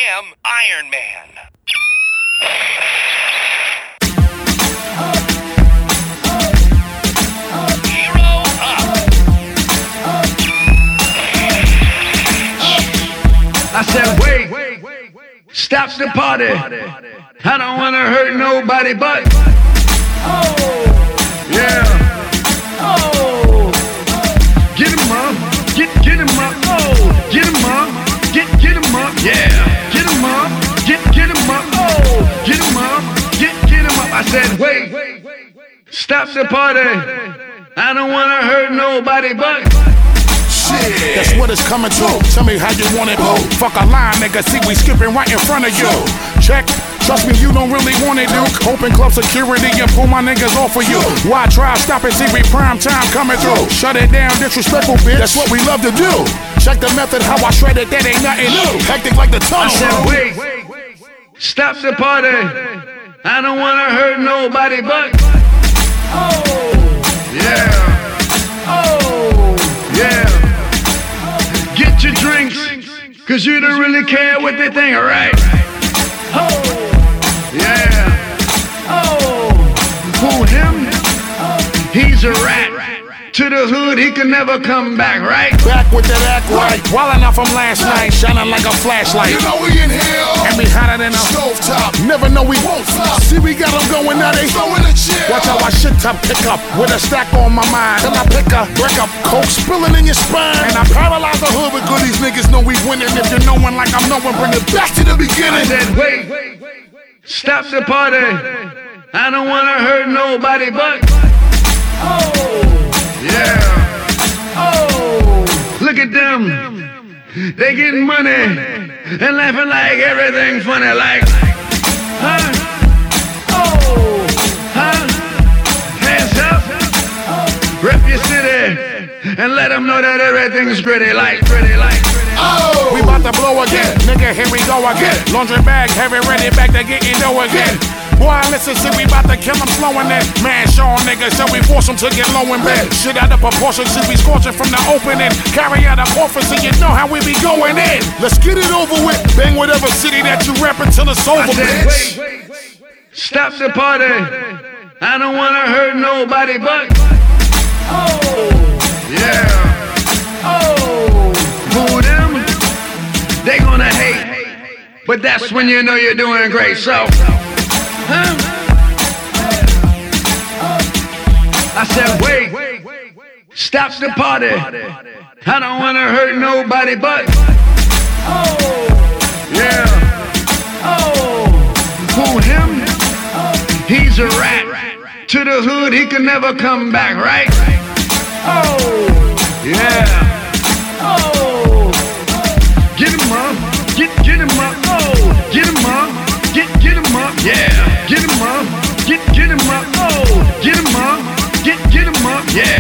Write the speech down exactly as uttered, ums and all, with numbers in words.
am Iron Man. Hero up. I said, wait, stop the party. I don't want to hurt nobody but. Yeah. Get him up, get, get him up, oh, get him up, get, get him up, yeah. Get him up, get, get him up, oh, get him up, get, get him up. I said, wait, stop the party. I don't want to hurt nobody but. Shit, that's what it's coming to. Tell me how you want it, boo. Fuck a line, nigga. See, we skipping right in front of you. Check. Trust me, you don't really want it, dude. Open club security and pull my niggas off of you. Why try stop it? See, we prime time coming through. Shut it down, disrespectful bitch. That's what we love to do. Check the method, how I shred it. That ain't nothing new. Hectic like the tunnel. I said, wait, stop the party. I don't want to hurt nobody but. Oh, yeah. Oh, yeah. Get your drinks, cause you don't really care what they think, alright? Oh, yeah. Oh, who him? He's a rat. To the hood, he can never come back, right? Back with that act right. Wildin' out from last night, shining like a flashlight. You know we in here, and we hotter than a stove top. Never know we won't stop. See, we got them going now, they throwing the chill. Watch how I shit top pick up with a stack on my mind. Till I pick a break up, coke spilling in your spine. And I paralyze the hood with goodies. Niggas know we winning. If you're knowing like I'm knowing, bring it back to the beginning. I said, wait, stop the party. I don't want to hurt nobody but. Oh. Yeah. Oh, look at them. They getting money and laughing like everything funny. Like, huh? Oh, huh? Hands up. Rep your city and let them know that everything's pretty. Like, pretty, like, pretty. Oh, we about to blow again. Nigga, here we go again. Laundry bag, heavy, ready, back to getting dough again. Boy, listen, see, we bout to kill him slowing it. Man, show him niggas, so we force him to get low in bed. Shit out of proportion, see, we scorching from the opening. Carry out our office, so you know how we be going in. Let's get it over with. Bang whatever city that you rep until it's over, I said, bitch. Wait, stop the party. I don't want to hurt nobody but. Oh, yeah. Oh, who them? They gonna hate. But that's when you know you're doing great, so. Huh? I said, wait, stop the party. I don't want to hurt nobody but. Oh, yeah. Oh, who him? He's a rat. To the hood, he can never come back, right? Oh, yeah. Oh, get him up, get, get him up, oh, get him up. Get, get him up, yeah. Get him up, get, get him up, oh. Get him up, get, get him up, yeah.